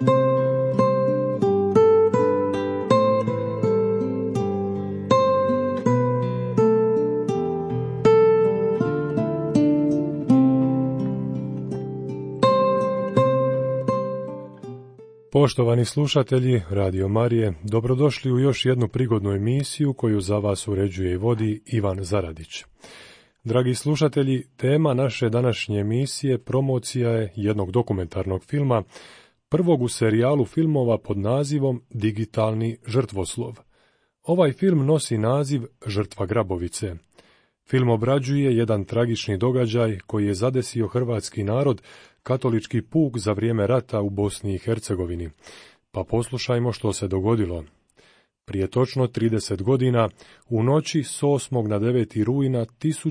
Poštovani slušatelji Radio Marije, dobrodošli u još jednu prigodnu emisiju koju za vas uređuje i vodi Ivan Zaradić. Dragi slušatelji, tema naše današnje emisije promocija je jednog dokumentarnog filma, prvog u serijalu filmova pod nazivom Digitalni žrtvoslov. Ovaj film nosi naziv Žrtva Grabovice. Film obrađuje jedan tragični događaj koji je zadesio hrvatski narod, katolički puk za vrijeme rata u Bosni i Hercegovini. Pa poslušajmo što se dogodilo. Prije točno 30 godina, u noći s 8. na 9. rujna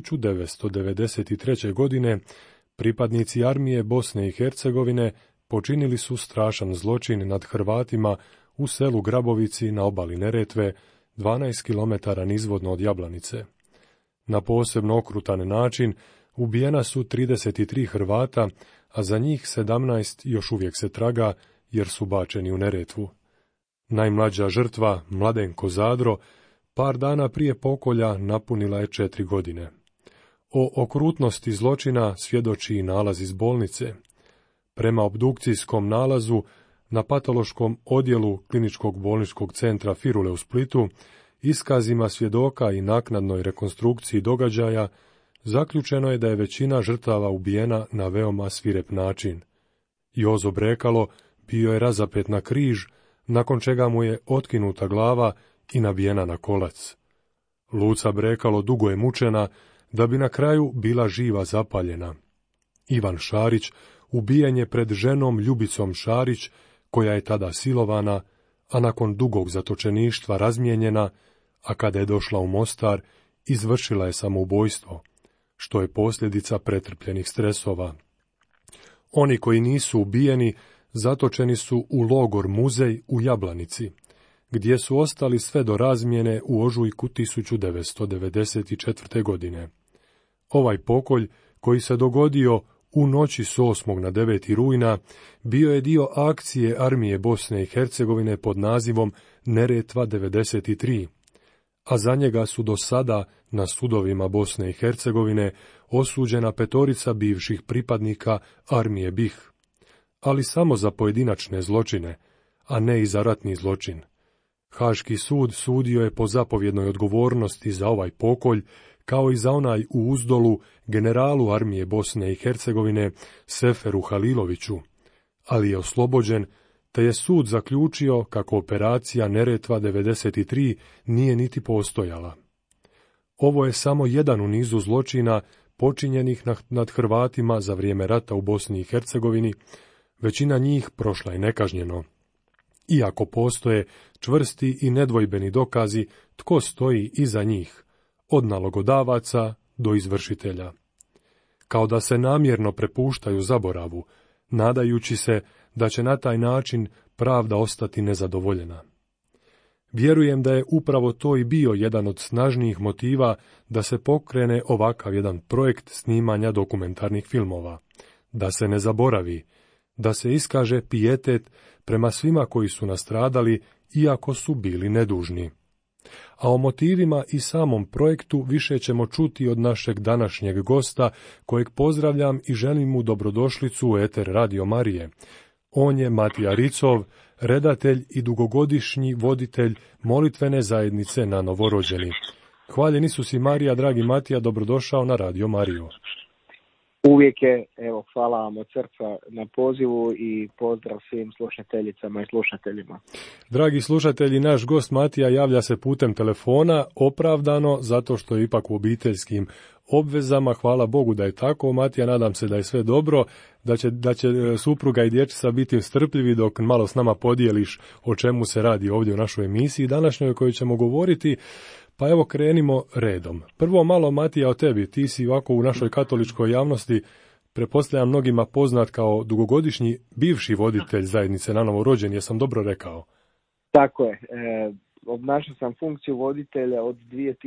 1993. godine, pripadnici armije Bosne i Hercegovine počinili su strašan zločin nad Hrvatima u selu Grabovici na obali Neretve, 12 km nizvodno od Jablanice. Na posebno okrutan način ubijena su 33 Hrvata, a za njih 17 još uvijek se traga jer su bačeni u Neretvu. Najmlađa žrtva, Mladenko Zadro, par dana prije pokolja napunila je 4 godine. O okrutnosti zločina svjedoči i nalaz iz bolnice. Prema obdukcijskom nalazu na patološkom odjelu Kliničkog bolničkog centra Firule u Splitu, iskazima svjedoka i naknadnoj rekonstrukciji događaja, zaključeno je da je većina žrtava ubijena na veoma svirep način. Jozo Brekalo bio je razapet na križ, nakon čega mu je otkinuta glava i nabijena na kolac. Luca Brekalo dugo je mučena, da bi na kraju bila živa zapaljena. Ivan Šarić ubijen je pred ženom Ljubicom Šarić, koja je tada silovana, a nakon dugog zatočeništva razmijenjena, a kada je došla u Mostar, izvršila je samoubojstvo, što je posljedica pretrpljenih stresova. Oni koji nisu ubijeni zatočeni su u logor Muzej u Jablanici, gdje su ostali sve do razmjene u ožujku 1994. godine. Ovaj pokolj, koji se dogodio u noći s 8. na 9. rujna, bio je dio akcije armije Bosne i Hercegovine pod nazivom Neretva 93, a za njega su do sada na sudovima Bosne i Hercegovine osuđena 5 bivših pripadnika armije BiH, ali samo za pojedinačne zločine, a ne i za ratni zločin. Haški sud sudio je po zapovjednoj odgovornosti za ovaj pokolj, kao i za onaj u Uzdolu generalu armije Bosne i Hercegovine Seferu Haliloviću, ali je oslobođen, te je sud zaključio kako operacija Neretva 93 nije niti postojala. Ovo je samo jedan u nizu zločina počinjenih nad Hrvatima za vrijeme rata u Bosni i Hercegovini, većina njih prošla je nekažnjeno. Iako postoje čvrsti i nedvojbeni dokazi tko stoji iza njih, od nalogodavaca do izvršitelja. Kao da se namjerno prepuštaju zaboravu, nadajući se da će na taj način pravda ostati nezadovoljena. Vjerujem da je upravo to i bio jedan od snažnijih motiva da se pokrene ovakav jedan projekt snimanja dokumentarnih filmova, da se ne zaboravi, da se iskaže pijetet prema svima koji su nastradali, iako su bili nedužni. A o motivima i samom projektu više ćemo čuti od našeg današnjeg gosta, kojeg pozdravljam i želim mu dobrodošlicu u eter Radio Marije. On je Matija Ricov, redatelj i dugogodišnji voditelj molitvene zajednice na Novorođeni. Hvaljen Isus i Marija, dragi Matija, dobrodošao na Radio Mariju. Uvijek je, hvala vam od srca na pozivu i pozdrav svim slušateljicama i slušateljima. Dragi slušatelji, naš gost Matija javlja se putem telefona, opravdano, zato što je ipak u obiteljskim obvezama. Hvala Bogu da je tako, Matija, nadam se da je sve dobro, da će supruga i dječica biti strpljivi dok malo s nama podijeliš o čemu se radi ovdje u našoj emisiji današnjoj o kojoj ćemo govoriti. Pa evo krenimo redom. Prvo malo, Matija, o tebi. Ti si ovako u našoj katoličkoj javnosti, pretpostavljam mnogima poznat kao dugogodišnji bivši voditelj zajednice na Novorođeni, jesam dobro rekao? Tako je. Obnašao sam funkciju voditelja od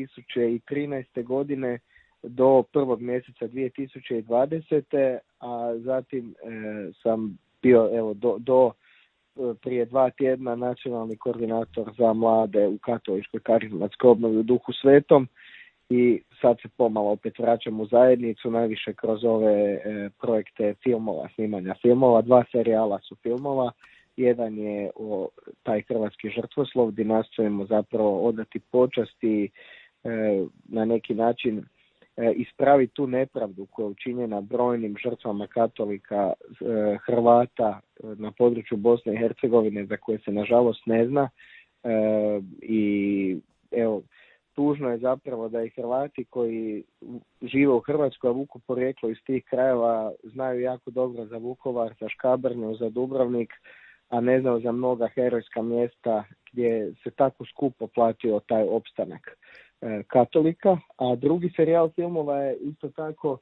2013. godine do 1. mjeseca 2020. a zatim sam bio do prije 2 tjedna nacionalni koordinator za mlade u katoličkoj karizmatskoj obnovi u Duhu Svetom i sad se pomalo opet vraćam u zajednicu, najviše kroz ove projekte filmova, snimanja filmova. 2 serijala su filmova, jedan je o taj hrvatski žrtvoslov gdje nastojimo zapravo odati počast i na neki način ispraviti tu nepravdu koja je učinjena brojnim žrtvama katolika, Hrvata na području Bosne i Hercegovine za koje se nažalost ne zna. I evo, tužno je zapravo da i Hrvati koji žive u Hrvatskoj, a vuku porijeklo iz tih krajeva, znaju jako dobro za Vukovar, za Škabrnju, za Dubrovnik, a ne znaju za mnoga herojska mjesta gdje se tako skupo platio taj opstanak katolika. A drugi serijal filmova je isto tako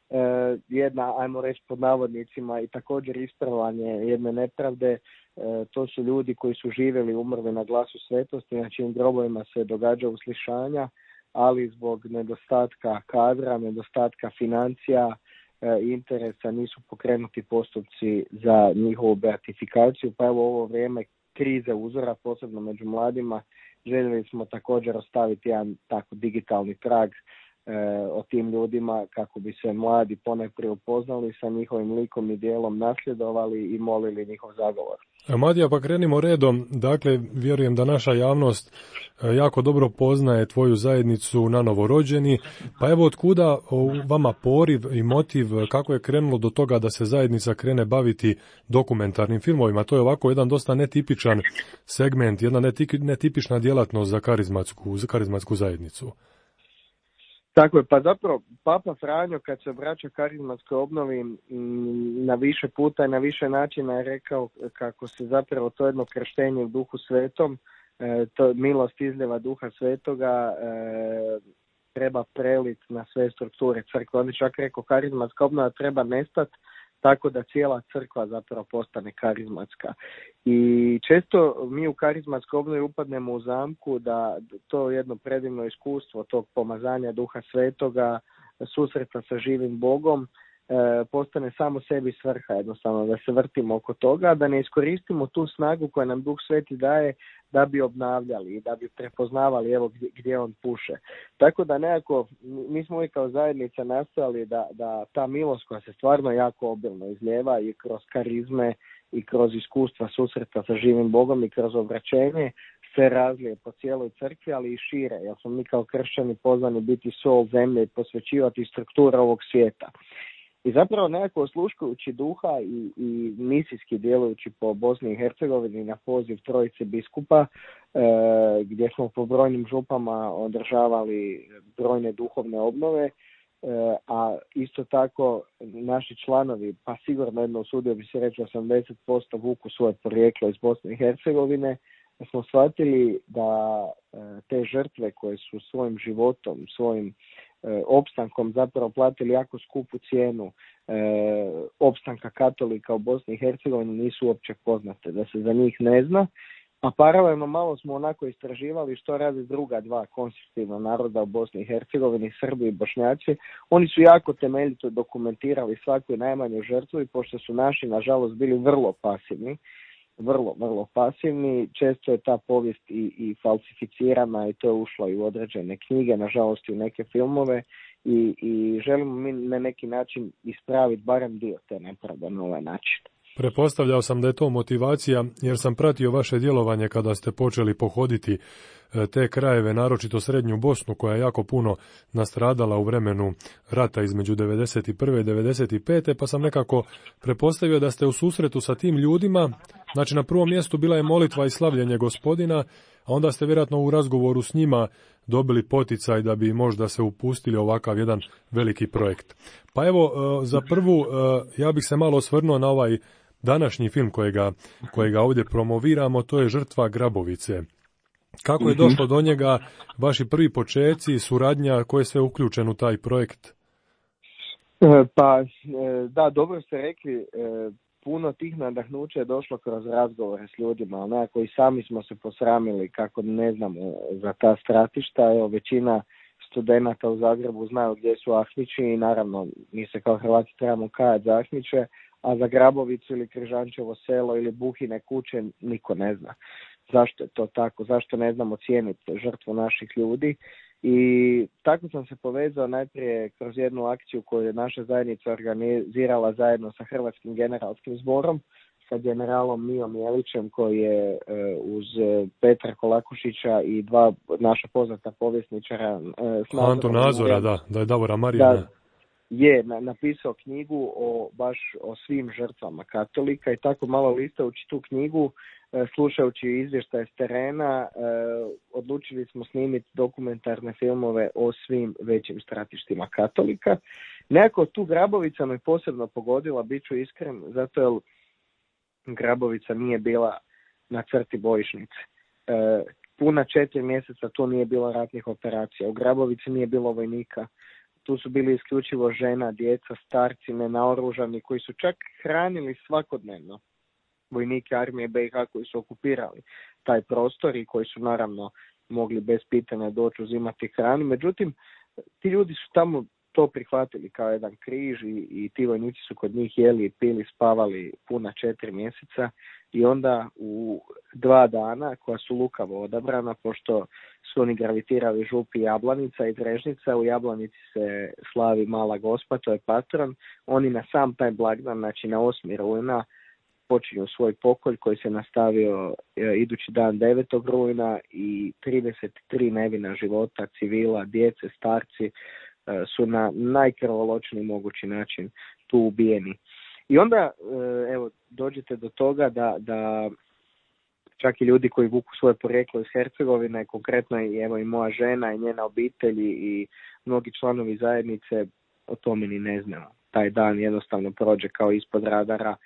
jedna, ajmo reći pod navodnicima, i također ispravljanje jedne nepravde. To su ljudi koji su živjeli i umrli na Glasu svetosti, na čijim grobovima se događa uslišanja, ali zbog nedostatka kadra, nedostatka financija, interesa nisu pokrenuti postupci za njihovu beatifikaciju. Pa evo, ovo vrijeme krize uzora, posebno među mladima, željeli smo također ostaviti jedan tako digitalni trag o tim ljudima kako bi se mladi ponajprije upoznali sa njihovim likom i dijelom, nasljedovali i molili njihov zagovor. Madija, pa krenimo redom. Dakle, vjerujem da naša javnost jako dobro poznaje tvoju zajednicu na Novorođeni. Pa evo, otkuda vama poriv i motiv, kako je krenulo do toga da se zajednica krene baviti dokumentarnim filmovima? To je ovako jedan dosta netipičan segment, jedna netipična djelatnost za karizmatsku zajednicu. Tako je, pa zapravo Papa Franjo kad se obraća karizmatskoj obnovi na više puta i na više načina je rekao kako se zapravo to jedno krštenje u Duhu Svetom, to milost izljeva Duha Svetoga treba preliti na sve strukture crkve. On je čak rekao karizmatska obnova treba nestati tako da cijela crkva zapravo postane karizmatska. I često mi u karizmatskoj obnovi upadnemo u zamku da to jedno predivno iskustvo tog pomazanja Duha Svetoga, susreta sa živim Bogom, postane samo sebi svrha, jednostavno da se vrtimo oko toga, da ne iskoristimo tu snagu koju nam Duh Sveti daje da bi obnavljali i da bi prepoznavali evo gdje on puše. Tako da nekako mi smo i kao zajednica nastojali da ta milost koja se stvarno jako obilno izljeva i kroz karizme i kroz iskustva susreta sa živim Bogom i kroz obraćenje se razlije po cijeloj crkvi, ali i šire, jer smo mi kao kršćani pozvani biti sol zemlje i posvećivati strukture ovog svijeta. I zapravo nekako osluškujući duha i misijski djelujući po Bosni i Hercegovini na poziv trojice biskupa, gdje smo po brojnim župama održavali brojne duhovne obnove, a isto tako naši članovi, pa sigurno jedno usudio bi se reći 80% vuku svoje porijeklo iz Bosne i Hercegovine, smo shvatili da te žrtve koje su svojim životom, svojim opstankom zapravo platili jako skupu cijenu opstanka katolika u Bosni i Hercegovini nisu uopće poznate, da se za njih ne zna, a paralelno malo smo onako istraživali što rade druga dva konstitutivna naroda u Bosni i Hercegovini, Srbi i Bošnjaci. Oni su jako temeljito dokumentirali svaku i najmanju žrtvu i pošto su naši nažalost bili vrlo pasivni, vrlo pasivni, često je ta povijest i falsificirana i to je ušlo i u određene knjige, nažalost i u neke filmove i želimo mi na neki način ispraviti barem dio te nepravde na ovaj način. Prepostavljao sam da je to motivacija jer sam pratio vaše djelovanje kada ste počeli pohoditi te krajeve, naročito Srednju Bosnu koja je jako puno nastradala u vremenu rata između 91. i 95. pa sam nekako prepostavio da ste u susretu sa tim ljudima, znači na prvom mjestu bila je molitva i slavljenje Gospodina, a onda ste vjerojatno u razgovoru s njima dobili poticaj da bi možda se upustili ovakav jedan veliki projekt. Pa evo, za prvu, ja bih se malo osvrnuo na ovaj današnji film kojega ovdje promoviramo, to je Žrtva Grabovice. Kako je došlo do njega, vaši prvi počeci, suradnja, ko je sve uključen u taj projekt? Pa, da, dobro ste rekli, puno tih nadahnuća je došlo kroz razgovore s ljudima, onako i sami smo se posramili kako ne znamo za ta stratišta. Evo, većina studenata u Zagrebu znaju gdje su Ahmići i naravno mi se kao Hrvati trebamo kajati za Ahmiće, a za Grabovicu ili Križančevo selo ili Buhine kuće niko ne zna. Zašto je to tako? Zašto ne znamo cijeniti žrtvu naših ljudi? I tako sam se povezao najprije kroz jednu akciju koju je naša zajednica organizirala zajedno sa Hrvatskim generalskim zborom, sa generalom Mijom Jelićem koji je uz Petra Kolakušića i dva naša poznata povjesničara Anto Nazora, da je Davora Marijana. Je napisao knjigu baš o svim žrtvama katolika i tako malo listajući tu knjigu, slušajući izvještaje s terena, odlučili smo snimiti dokumentarne filmove o svim većim stratištima katolika. Nekako tu Grabovica me posebno pogodila, bit ću iskren, zato jer Grabovica nije bila na crti bojišnice. Puna 4 mjeseca tu nije bilo ratnih operacija, u Grabovici nije bilo vojnika. Tu su bili isključivo žena, djeca, starci, nenaoružani koji su čak hranili svakodnevno vojnike armije BiH koji su okupirali taj prostor i koji su naravno mogli bez pitanja doći uzimati hranu. Međutim, ti ljudi su tamo to prihvatili kao jedan križ i ti vojnici su kod njih jeli, pili, spavali puna 4 mjeseca i onda u 2 dana koja su lukavo odabrana, pošto su oni gravitirali župi Jablanica i Drežnica, u Jablanici se slavi Mala Gospa, to je patron, oni na sam taj blagdan, znači na 8. rujna, počinju svoj pokolj koji se nastavio idući dan 9. rujna i 33 nevina života, civila, djece, starci su na najkrvoločniji mogući način tu ubijeni. I onda evo dođete do toga da čak i ljudi koji vuku svoje porijeklo iz Hercegovine, konkretno i moja žena i njena obitelj i mnogi članovi zajednice o tome ni ne znamo. Taj dan jednostavno prođe kao ispod radara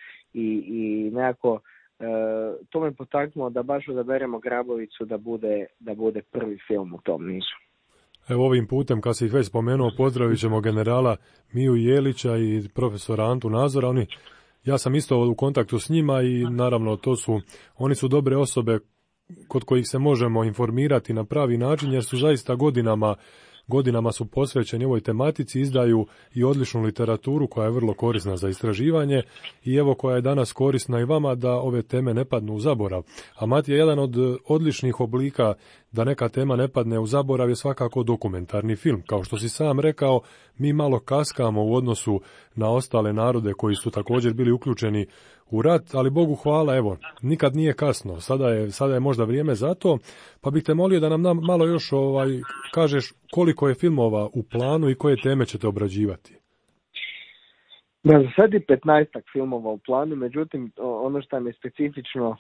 i nekako to me potaknulo da baš odaberemo Grabovicu da bude prvi film u tom nizu. Evo ovim putem, kad si ih već spomenuo, pozdravit ćemo generala Miju Jelića i profesora Antu Nazora. Ja sam isto u kontaktu s njima i naravno oni su dobre osobe kod kojih se možemo informirati na pravi način jer su zaista godinama su posvećeni ovoj tematici, izdaju i odličnu literaturu koja je vrlo korisna za istraživanje i evo koja je danas korisna i vama da ove teme ne padnu u zaborav. A Matija, jedan od odličnih oblika da neka tema ne padne u zaborav je svakako dokumentarni film. Kao što si sam rekao, mi malo kaskamo u odnosu na ostale narode koji su također bili uključeni u rat, ali Bogu hvala, evo, nikad nije kasno, sada je možda vrijeme za to, pa bih te molio da nam malo još kažeš koliko je filmova u planu i koje teme ćete obrađivati. Da, za sad je 15 filmova u planu, međutim ono što mi je specifično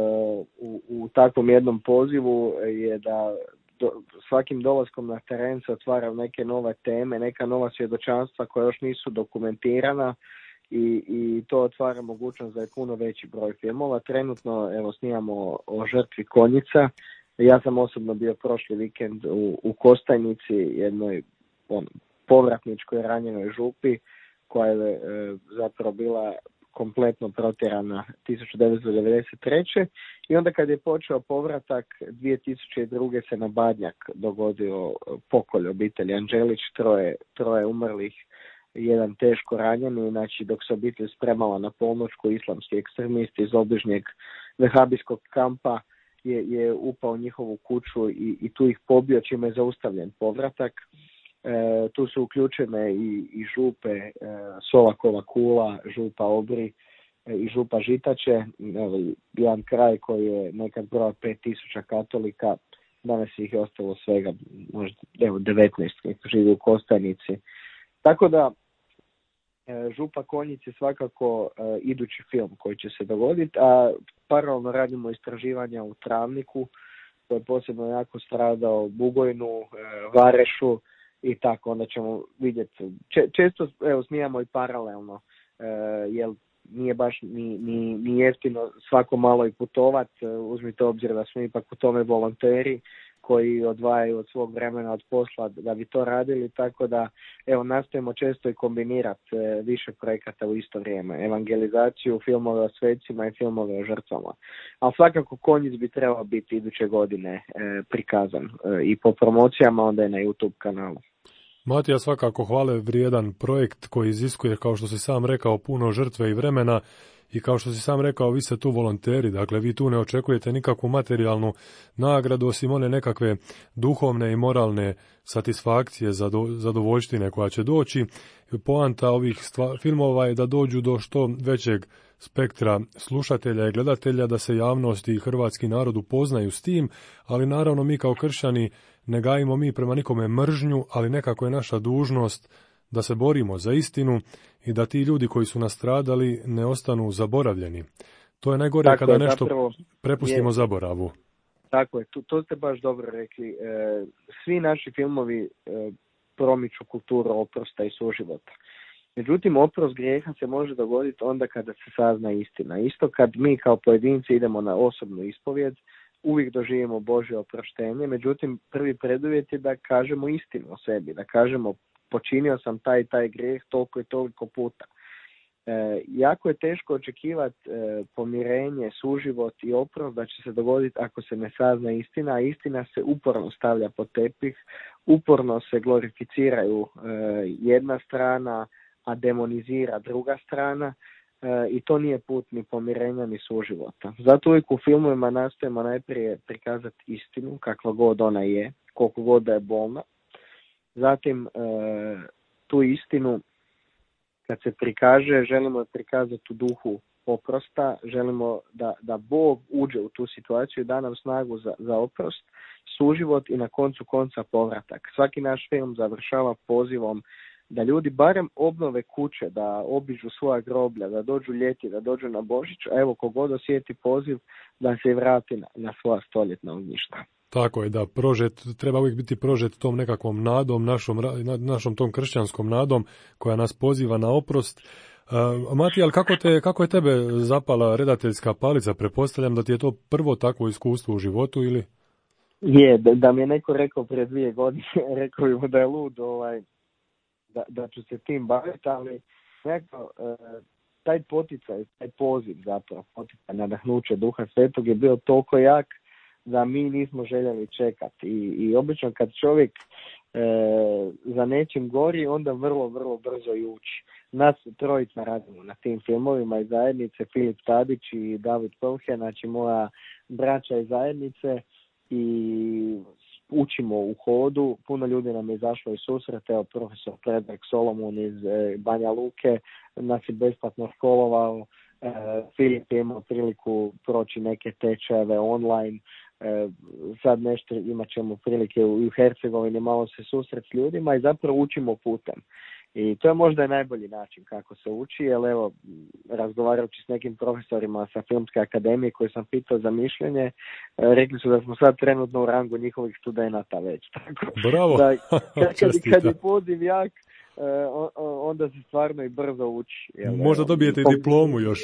u takvom jednom pozivu je da svakim dolaskom na teren se otvaraju neke nove teme, neka nova svjedočanstva koja još nisu dokumentirana i to otvara mogućnost za puno veći broj filmova. Trenutno evo snimamo o žrtvi Konjica. Ja sam osobno bio prošli vikend u Kostajnici, jednoj povratničkoj ranjenoj župi koja je zapravo bila kompletno protjerana 1993. I onda kad je počeo povratak 2002. se na Badnjak dogodio pokolj obitelji Anđelić, troje umrlih, jedan teško ranjeni, znači dok se obitelj spremala na Polnoćku, islamski ekstremisti iz obližnjeg vehabijskog kampa je upao u njihovu kuću i tu ih pobio, čime je zaustavljen povratak. Tu su uključene i župe Solakova Kula, župa Obri i župa Žitače, jedan kraj koji je nekad brojao 5000 katolika, danas ih je ostalo svega možda 19 koji živi u Kostajnici. Tako da Župa Konjic je svakako idući film koji će se dogoditi, a paralelno radimo istraživanja u Travniku koji je posebno jako stradao, Bugojnu, Varešu i tako, onda ćemo vidjeti. Često snimamo i paralelno, jer nije baš ni jeftino svako malo i putovat, uzmite obzir da smo ipak u tome volonteri koji odvajaju od svog vremena od posla da bi to radili, tako da nastojimo često i kombinirati više projekata u isto vrijeme, evangelizaciju, filmove o svecima i filmove o žrtvama. Ali svakako Konjic bi trebao biti iduće godine prikazan i po promocijama, onda je na YouTube kanalu. Matija, svakako hvale vrijedan projekt koji iziskuje, kao što si sam rekao, puno žrtve i vremena i kao što si sam rekao, vi ste tu volonteri, dakle vi tu ne očekujete nikakvu materijalnu nagradu osim one nekakve duhovne i moralne satisfakcije, zadovoljštine koja će doći. Poanta ovih filmova je da dođu do što većeg spektra slušatelja i gledatelja, da se javnost i hrvatski narod upoznaju s tim, ali naravno mi kao kršćani ne gajimo mi prema nikome mržnju, ali nekako je naša dužnost da se borimo za istinu i da ti ljudi koji su nastradali ne ostanu zaboravljeni. To je najgore tako kada nešto prepustimo zaboravu. Tako je, to ste baš dobro rekli. Svi naši filmovi promiču kulturu oprosta i suživota. Međutim, oprost grijeha se može dogoditi onda kada se sazna istina. Isto kad mi kao pojedinci idemo na osobnu ispovijed, uvijek doživimo Božje oproštenje, međutim, prvi preduvjet je da kažemo istinu o sebi, da kažemo počinio sam taj grijeh toliko i toliko puta. Jako je teško očekivati pomirenje, suživot i oprost da će se dogoditi ako se ne sazna istina, a istina se uporno stavlja pod tepih, uporno se glorificiraju jedna strana, a demonizira druga strana, i to nije put ni pomirenja ni suživota. Zato uvijek u filmovima nastojimo najprije prikazati istinu, kakva god ona je, koliko god da je bolna. Zatim tu istinu kad se prikaže, želimo je prikazati u duhu oprosta, želimo da Bog uđe u tu situaciju i da nam snagu za oprost, suživot i na koncu konca povratak. Svaki naš film završava pozivom da ljudi barem obnove kuće, da obiđu svoja groblja, da dođu ljeti, da dođu na Božić, a evo kogod osjeti poziv da se vrati na svoja stoljetna ognjišta. Tako je, da, treba uvijek biti prožet tom nekakvom nadom, našom tom kršćanskom nadom koja nas poziva na oprost. Matija, ali kako je tebe zapala redateljska palica? Pretpostavljam da ti je to prvo takvo iskustvo u životu ili? Je, da mi je neko rekao prije 2 godine, rekao bi mu da je lud, da ću se tim baviti, ali nekako taj poticaj, taj poziv zapravo, poticaj nadahnuće Duha Svetog je bio toliko jak da mi nismo željeli čekati. I obično kad čovjek za nečim gori, onda vrlo, vrlo brzo i uči. Nas 3 radimo na tim filmovima iz zajednice, Filip Tadić i David Pelhe, znači moja braća iz zajednice, i učimo u hodu. Puno ljudi nam je izašlo iz susreta, evo profesor Predrag Solomon iz Banja Luke nas je besplatno školovao, Filip je imao priliku proći neke tečajeve online, sad nešto imat ćemo prilike u Hercegovini malo se susret s ljudima i zapravo učimo putem. I to je možda i najbolji način kako se uči, jer evo, razgovarajući s nekim profesorima sa Filmske akademije koji sam pitao za mišljenje, rekli su da smo sad trenutno u rangu njihovih studenata već. Tako, bravo! Da, kad je poziv jak, onda se stvarno i brzo uči. Možda dobijete i diplomu još.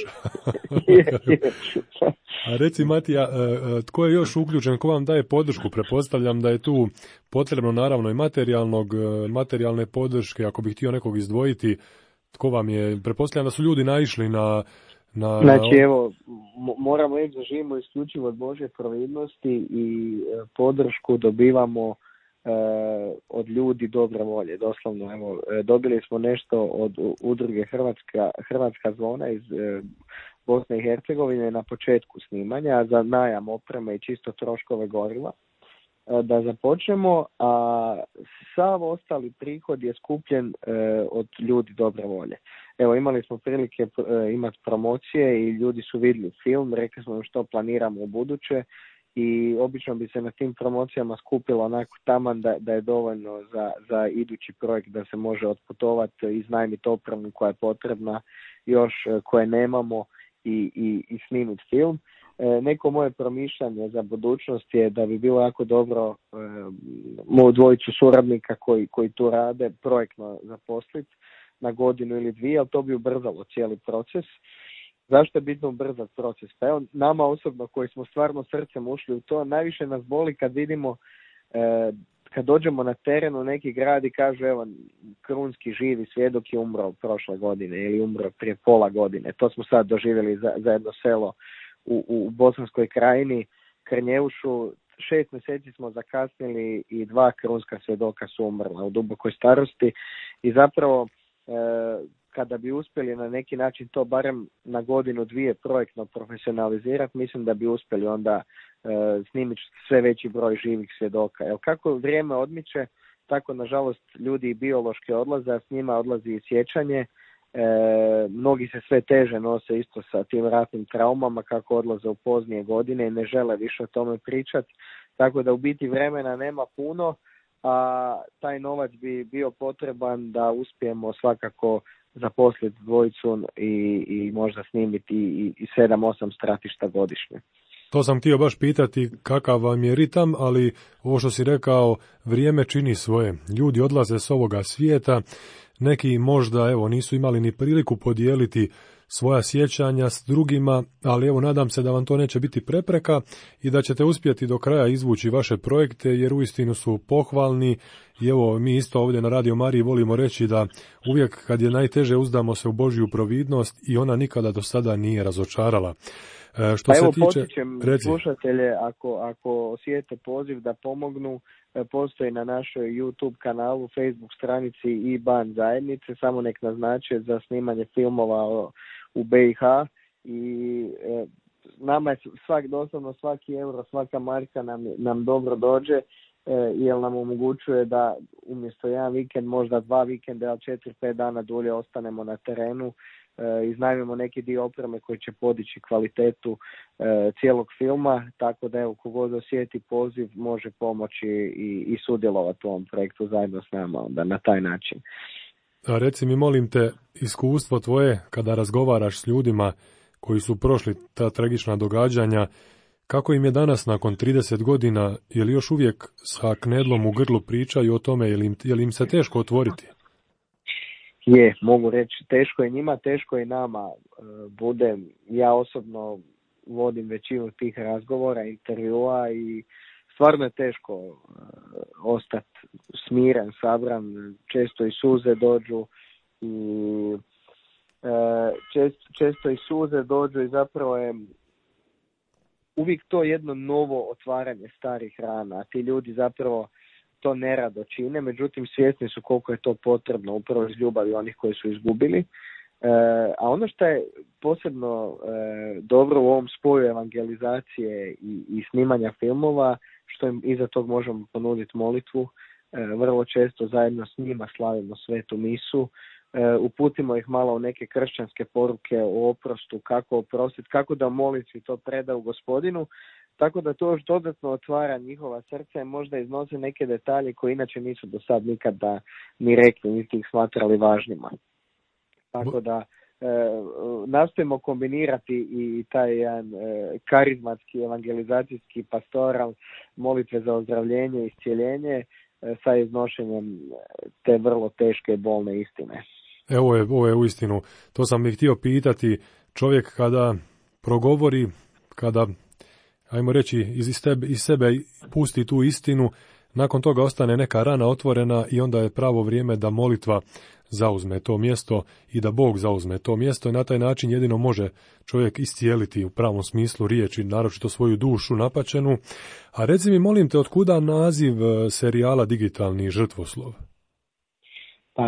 A reci, Matija, tko je još uključen, ko vam daje podršku? Pretpostavljam da je tu potrebno naravno i materijalne podrške, ako bih htio nekog izdvojiti. Tko vam je? Pretpostavljam da su ljudi naišli na... Znači, evo, moramo reći da živimo isključivo od Božje providnosti i podršku dobivamo od ljudi dobre volje, doslovno. Evo, dobili smo nešto od udruge Hrvatska zona iz Bosne i Hercegovine na početku snimanja za najam opreme i čisto troškove goriva. Da započnemo, a sav ostali prihod je skupljen od ljudi dobre volje. Evo, imali smo prilike imati promocije i ljudi su vidjeli film, rekli smo što planiramo u buduće i obično bi se na tim promocijama skupilo onako taman da je dovoljno za idući projekt, da se može otputovati, iznajmiti opremu koja je potrebna, još koje nemamo i snimiti film. Neko moje promišljanje za budućnost je da bi bilo jako dobro moju dvojicu suradnika koji tu rade projektno zaposliti na 1 ili 2 godinu, ali to bi ubrzalo cijeli proces. Zašto je bitno ubrzati proces? Pa evo, nama osobno koji smo stvarno srcem ušli u to, najviše nas boli kad vidimo, kad dođemo na teren u neki grad i kažu evo, krunski živi svjedok je umro prošle godine ili umro prije pola godine. To smo sad doživjeli za jedno selo u Bosanskoj krajini, Krnjeušu. 6 mjeseci smo zakasnili i 2 krunska svjedoka su umrla u dubokoj starosti i zapravo kada bi uspjeli na neki način to barem na godinu, dvije projektno profesionalizirati, mislim da bi uspjeli onda snimiti sve veći broj živih svjedoka. Jer kako vrijeme odmiče, tako nažalost ljudi biološki odlaze, a s njima odlazi i sjećanje. Mnogi se sve teže nose isto sa tim ratnim traumama kako odlaze u poznije godine i ne žele više o tome pričati. Tako da u biti vremena nema puno, a taj novac bi bio potreban da uspijemo svakako zaposliti dvojicu i možda snimiti i 7-8 stratišta godišnje. To sam htio baš pitati kakav vam je ritam, ali ovo što si rekao, vrijeme čini svoje. Ljudi odlaze s ovoga svijeta, neki možda nisu imali ni priliku podijeliti svoja sjećanja s drugima, ali nadam se da vam to neće biti prepreka i da ćete uspjeti do kraja izvući vaše projekte, jer uistinu su pohvalni i mi isto ovdje na Radio Mariji volimo reći da uvijek kad je najteže uzdamo se u Božju providnost i ona nikada do sada nije razočarala. Što se tiče, potičem slušatelje, ako osjete poziv da pomognu, postoji na našoj YouTube kanalu, Facebook stranici i band zajednice, samo nek naznače za snimanje filmova u BiH i nama je doslovno svaki euro, svaka marka nam dobro dođe, jer nam omogućuje da umjesto jedan vikend, možda 2 vikenda, ali 4-5 dana dulje ostanemo na terenu, iznajmimo neki dio opreme koji će podići kvalitetu cijelog filma, tako da kogod osjeti poziv može pomoći i sudjelovati u ovom projektu zajedno s nama onda na taj način. A reci mi, molim te, iskustvo tvoje kada razgovaraš s ljudima koji su prošli ta tragična događanja, kako im je danas nakon 30 godina, je li još uvijek sa knedlom u grlu pričaju o tome, je li im se teško otvoriti? Je, mogu reći, teško je njima, teško je nama. Ja osobno vodim većinu tih razgovora, intervjua i stvarno je teško ostati smiren, sabran, često i suze dođu i često i suze dođu i zapravo je uvijek to jedno novo otvaranje starih rana, a ti ljudi zapravo to nerado čine, međutim svjesni su koliko je to potrebno upravo iz ljubavi onih koji su izgubili. A ono što je posebno dobro u ovom spoju evangelizacije i snimanja filmova, što im iza tog možemo ponuditi molitvu, vrlo često zajedno s njima slavimo svetu misu, uputimo ih malo u neke kršćanske poruke o oprostu, kako oprostiti, kako da molitvi to predaju Gospodinu, tako da to još dodatno otvara njihova srca i možda iznose neke detalje koje inače nisu do sad nikada ni rekli, niti ih smatrali važnima. Tako da nastojimo kombinirati i taj jedan karizmatski, evangelizacijski, pastoral, molitve za ozdravljenje i iscijeljenje sa iznošenjem te vrlo teške i bolne istine. Ovo je uistinu, to sam ih htio pitati, čovjek kada progovori, kada, ajmo reći, iz sebe pusti tu istinu, nakon toga ostane neka rana otvorena i onda je pravo vrijeme da molitva zauzme to mjesto i da Bog zauzme to mjesto i na taj način jedino može čovjek iscijeliti u pravom smislu riječi, naročito svoju dušu napačenu. A reci mi, molim te, otkuda naziv serijala Digitalni žrtvoslov? Pa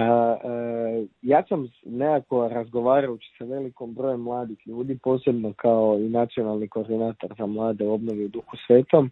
ja sam nekako razgovarajući sa velikom brojem mladih ljudi, posebno kao i nacionalni koordinator za mlade u obnovi u Duhu Svetom,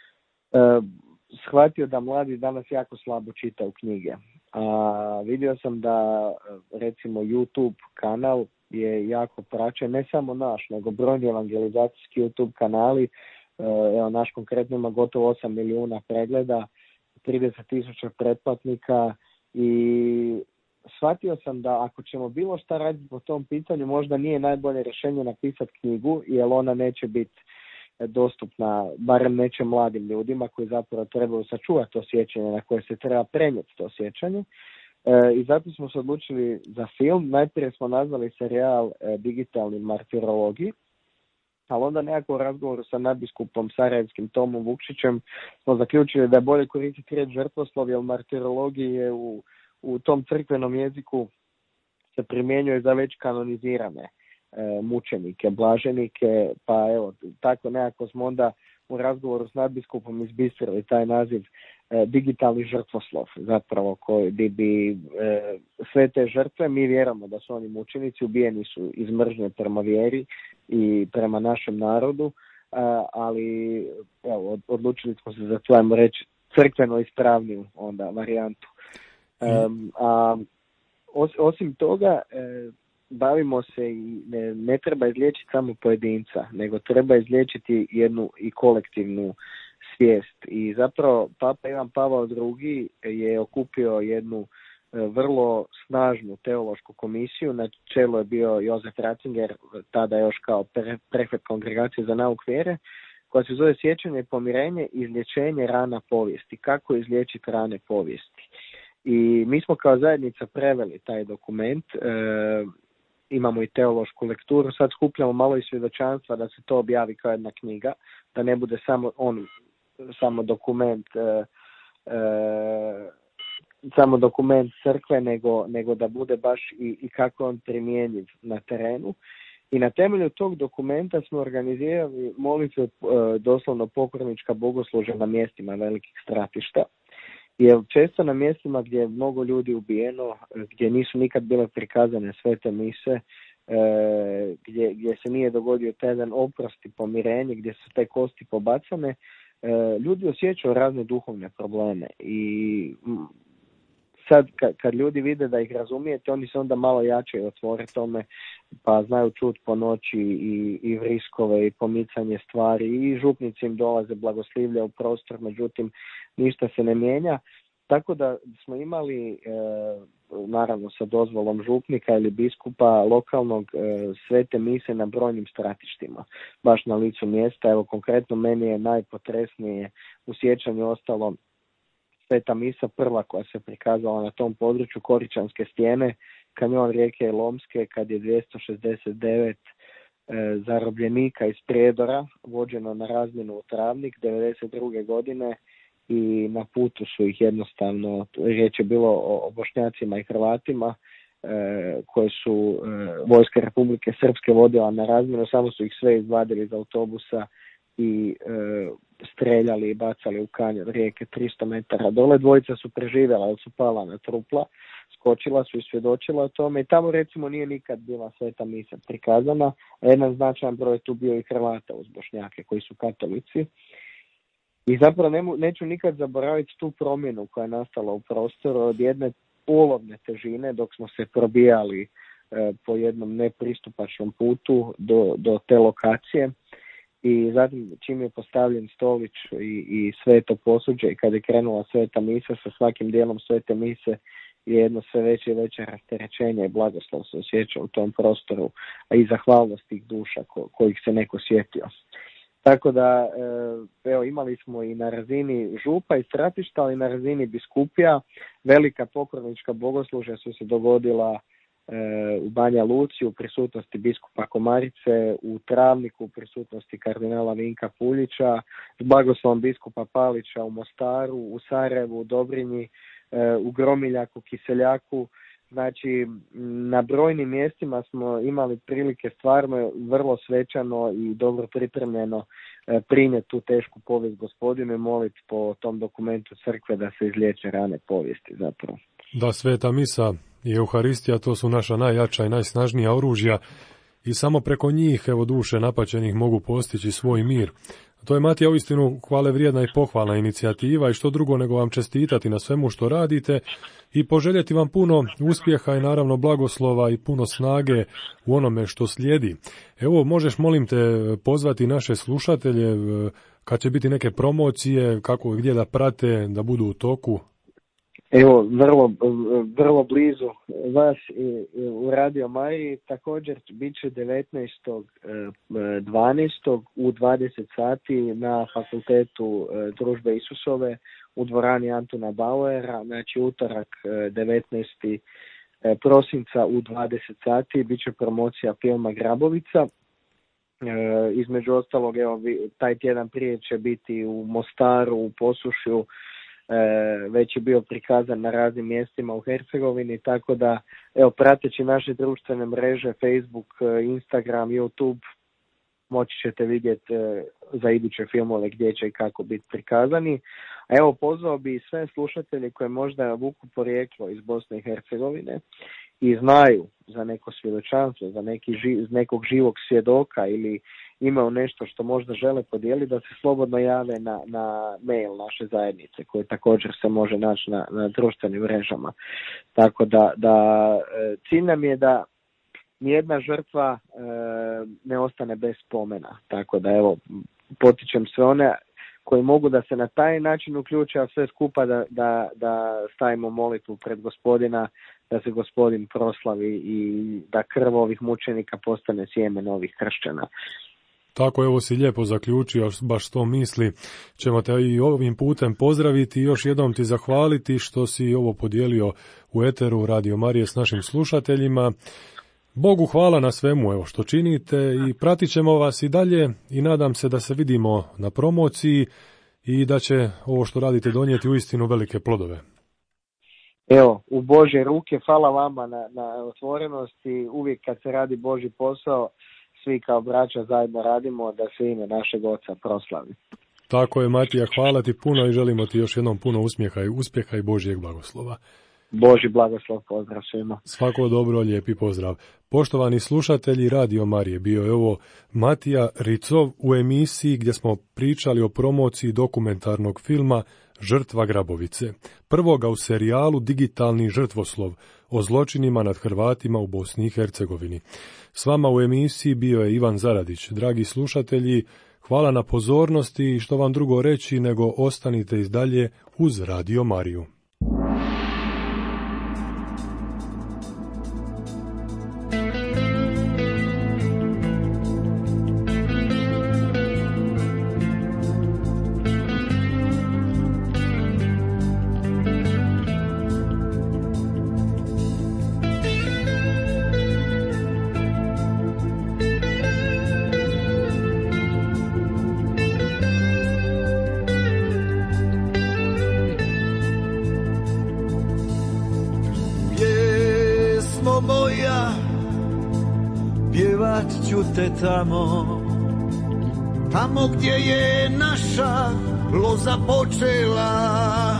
shvatio da mladi danas jako slabo čitaju knjige. A vidio sam da recimo YouTube kanal je jako praćen, ne samo naš, nego brojni evangelizacijski YouTube kanali. Evo, naš konkretno ima gotovo 8 milijuna pregleda, 30.000 pretplatnika i shvatio sam da ako ćemo bilo šta raditi po tom pitanju, možda nije najbolje rješenje napisati knjigu, jer ona neće biti dostupna, barem neće mladim ljudima koji zapravo trebaju sačuvati to sjećanje, na koje se treba prenijeti to sjećanje. I zato smo se odlučili za film. Najprije smo nazvali serijal Digitalni martirologi, ali onda nekako u razgovoru sa nadbiskupom sarajevskim Tomom Vukšićem smo zaključili da je bolje koristiti riječ žrtvoslov, jer martirologiji je u tom crkvenom jeziku se primjenjuje za već kanonizirane mučenike, blaženike, pa evo, tako nekako smo onda u razgovoru s nadbiskupom izbistrili taj naziv digitalni žrtvoslov, zapravo koji bi sve te žrtve, mi vjerujemo da su oni mučenici, ubijeni su iz mržnje prema vjeri i prema našem narodu, ali evo, odlučili smo se za to, ajmo reći, crkveno ispravniju onda varijantu. Osim toga, bavimo se i ne treba izliječiti samo pojedinca, nego treba izliječiti jednu i kolektivnu svijest. I zapravo Papa Ivan Pavao II je okupio jednu vrlo snažnu teološku komisiju, na čelu je bio Josef Ratzinger, tada još kao prefekt Kongregacije za nauk vjere, koja se zove Sjećanje i pomirenje, izlječenje rana povijesti. Kako izliječiti rane povijesti? I mi smo kao zajednica preveli taj dokument, imamo i teološku lekturu, sad skupljamo malo i svjedočanstva da se to objavi kao jedna knjiga, da ne bude samo dokument crkve, nego da bude baš i kako on primjenjiv na terenu. I na temelju tog dokumenta smo organizirali molitve, doslovno pokornička bogoslužja na mjestima velikih stratišta. Jer često na mjestima gdje je mnogo ljudi ubijeno, gdje nisu nikad bile prikazane svete mise, gdje se nije dogodio taj jedan oprost i pomirenje, gdje su te kosti pobacane, ljudi osjećaju razne duhovne probleme. I sad kad ljudi vide da ih razumijete, oni se onda malo jače otvore tome, pa znaju čut po noći i vriskove i pomicanje stvari, i župnici im dolaze blagoslivlja u prostor, međutim ništa se ne mijenja. Tako da smo imali, naravno sa dozvolom župnika ili biskupa lokalnog, svete mise na brojnim stratištima, baš na licu mjesta. Evo konkretno meni je najpotresnije u sjećanju ostalo sveta misa prva koja se prikazala na tom području, Koričanske stijene, kanjon rijeke Lomske, kad je 269 zarobljenika iz Prijedora vođeno na razmjenu u Travnik 1992. godine i na putu su ih jednostavno, riječ je bilo o Bošnjacima i Hrvatima, koje su vojska Republike Srpske vodila na razmjenu, samo su ih sve izvadili iz autobusa i streljali i bacali u kanjon rijeke 300 metara dole. Dvojica su preživjela jer su pala na trupla, skočila su i svjedočila o tome i tamo recimo nije nikad bila sveta misa prikazana, a jedan značajan broj tu bio i Hrvata uz Bošnjake koji su katolici. I zapravo neću nikad zaboraviti tu promjenu koja je nastala u prostoru od jedne polovne težine dok smo se probijali po jednom nepristupačnom putu do te lokacije. I zatim čim je postavljen stolić i sveto posuđe i kad je krenula sveta misa, sa svakim dijelom svete mise je jedno sve veće i veće rasterećenje i blagoslov se osjeća u tom prostoru, a i zahvalnost tih duša kojih se neko sjetio. Tako da, evo, imali smo i na razini župa i stratišta, ali i na razini biskupija. Velika pokornička bogoslužja su se dogodila u Banja Luci u prisutnosti biskupa Komarice, u Travniku u prisutnosti kardinala Vinka Puljića, s blagoslovom biskupa Palića u Mostaru, u Sarajevu, u Dobrinji, u Gromiljaku, Kiseljaku. Znači, na brojnim mjestima smo imali prilike stvarno vrlo svečano i dobro pripremljeno prinijeti tu tešku povijest Gospodinu i moliti po tom dokumentu crkve da se izliječe rane povijesti zapravo. Da, sveta misa i Euharistija, to su naša najjača i najsnažnija oružja i samo preko njih, evo, duše napaćenih mogu postići svoj mir. To je, Matija, uistinu hvale vrijedna i pohvalna inicijativa i što drugo nego vam čestitati na svemu što radite i poželjeti vam puno uspjeha i naravno blagoslova i puno snage u onome što slijedi. Evo, možeš, molim te, pozvati naše slušatelje kad će biti neke promocije, kako gdje da prate, da budu u toku? Evo, vrlo blizu vas u Radio Mariji, također bit će 19.12. u 20 sati na Fakultetu Družbe Isusove u dvorani Antuna Bauera, znači utorak 19. prosinca u 20 sati bit će promocija filma Grabovica. Između ostalog, evo, taj tjedan prije će biti u Mostaru, u Posušju, već je bio prikazan na raznim mjestima u Hercegovini, tako da, evo, prateći naše društvene mreže, Facebook, Instagram, YouTube, moći ćete vidjeti za iduće filmove gdje će i kako biti prikazani. A evo, pozvao bi sve slušatelje koje možda vuku porijeklo iz Bosne i Hercegovine i znaju za neko svjedočanstvo, za nekog živog svjedoka ili imaju nešto što možda žele podijeliti, da se slobodno jave na mail naše zajednice, koje također se može naći na društvenim mrežama. Tako da cilj nam je da nijedna žrtva ne ostane bez spomena. Tako da evo, potičem sve one koji mogu da se na taj način uključe, a sve skupa da stavimo molitvu pred Gospodina, da se Gospodin proslavi i da krv ovih mučenika postane sjeme novih kršćana. Tako, evo si lijepo zaključio, baš to misli. Ćemo te i ovim putem pozdraviti i još jednom ti zahvaliti što si ovo podijelio u eteru Radio Marije s našim slušateljima. Bogu hvala na svemu evo što činite i pratit ćemo vas i dalje i nadam se da se vidimo na promociji i da će ovo što radite donijeti uistinu velike plodove. Evo, u Božje ruke, hvala vama na otvorenosti. Uvijek kad se radi Božji posao, svi kao braća zajedno radimo da se ime našeg Oca proslavi. Tako je, Matija, hvala ti puno i želimo ti još jednom puno uspjeha i Božjeg blagoslova. Božji blagoslov, pozdrav svima. Svako dobro, lijepi pozdrav. Poštovani slušatelji Radio Marije, bio je ovo Matija Ricov u emisiji gdje smo pričali o promociji dokumentarnog filma Žrtva Grabovice, prvoga u serijalu Digitalni žrtvoslov o zločinima nad Hrvatima u Bosni i Hercegovini. S vama u emisiji bio je Ivan Zaradić. Dragi slušatelji, hvala na pozornosti i što vam drugo reći nego ostanite i dalje uz Radio Mariju. Tamo gdje je naša loza počela,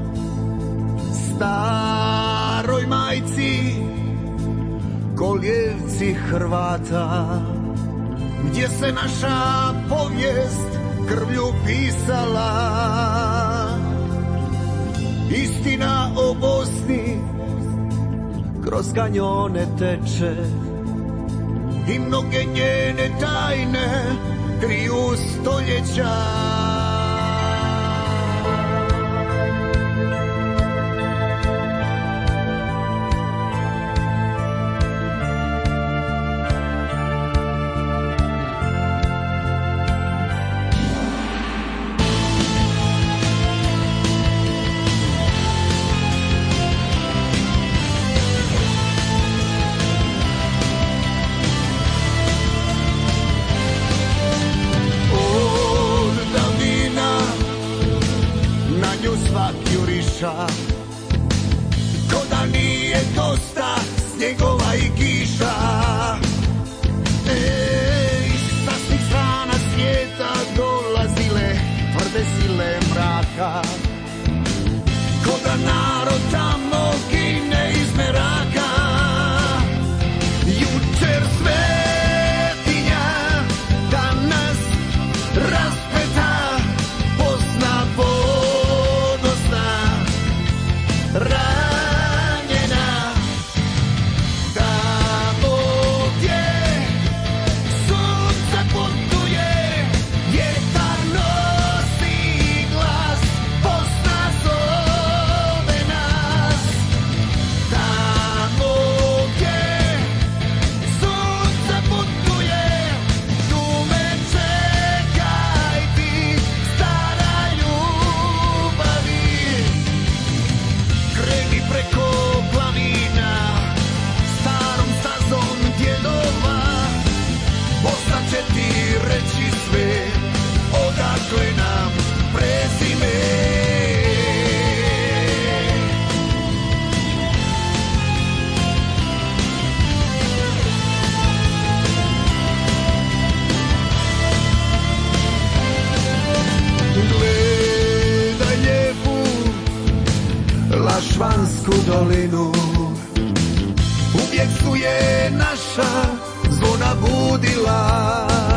staroj majci, kolijevci Hrvata, gdje se naša povijest krvlju pisala. Istina o Bosni kroz kanjone teče i mnoge njene tajne kriju stoljeća. Ko da nije dosta snjegova i kiša, sa svih strana svijeta dolazile tvrde sile mraka. Ko da narod tamo gine iz meraka, jučer svetinja, danas raspeta, Bosna ranjena, tamo gdje sunce putuje, vjetar nosi glas Bosne. Švansku dolinu. Uvijek su je naša zvona budila,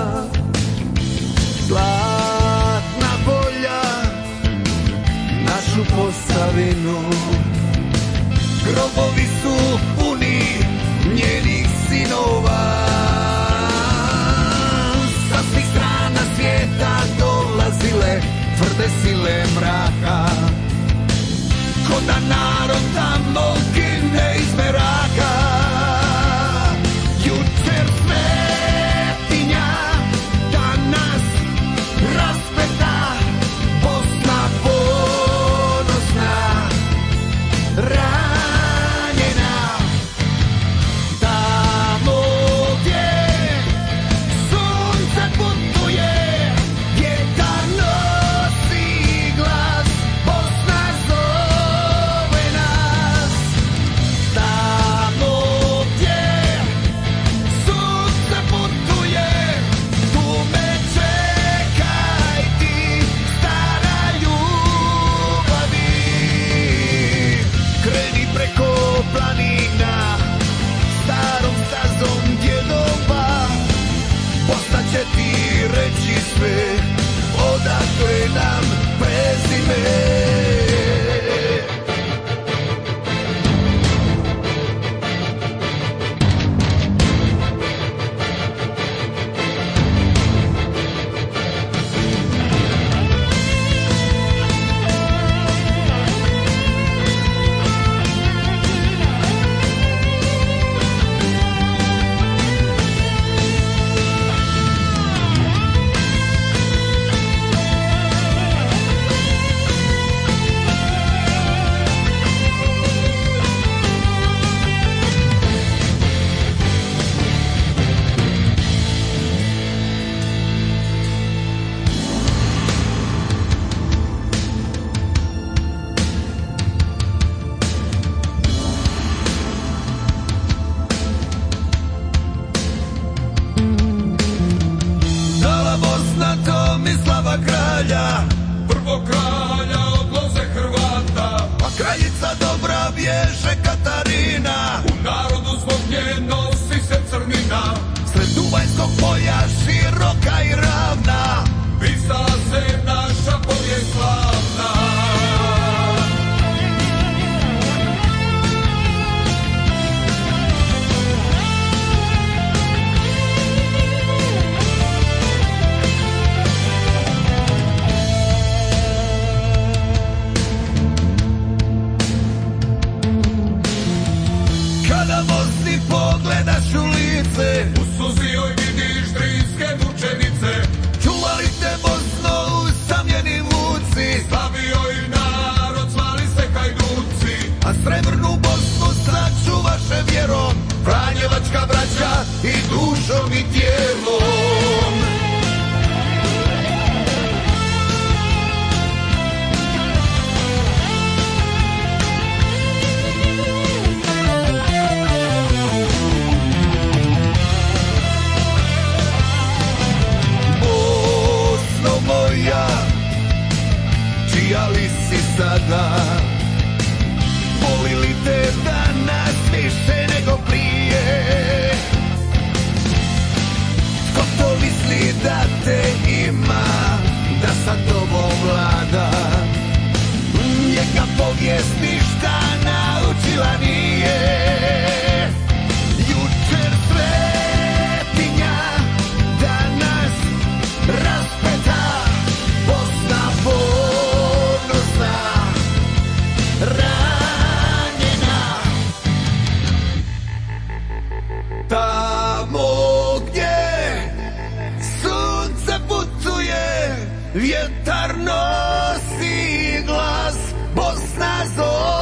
zlatna polja, našu Posavinu. Grobovi su puni njenih sinova, sa svih strana svijeta dolazile tvrde sile mraka, ko da narod tamo gine iz meraka. Jučer svetinja, danas raspeta, Bosna ponosna, ranjena. Tamo gdje sunce putuje, vjetar nosi glas, Bosna zove nas. Tamo gdje sunce putuje, tu me čekaj ti, stara ljubavi. Kreni preko planina, starom stazom djedova, Bosna će ti reći sve, odakle nam prezime. Dala Bosna Tomislava kralja, prvog kralja od loze Hrvata, a kraljica dobra bježe Katarina, u narodu zbog nje nosi se crnina. Sred Duvanjskog polja široka i ravna, pisala se naša povijest slavna. Kada Bosni pogledaš u lice, u suzi joj vidiš drinske mučenice. Čuvali te Bosno usamljeni vuci, slavi joj narod, zvali se Hajduci. A srebrnu Bosnu sačuvaše vjerom franjevačka braća i dušom i tijelom. Bosno moja, čija li si sada? Voli li te danas više nego prije? Tko to misli da te ima, da sa tobom vlada? Njega povijest ništa naučila nije. Jučer svetinja, danas raspeta, Bosna ponosna, ranjena. Tamo gdje sunce putuje, vjetar nosi glas, Bosna zove.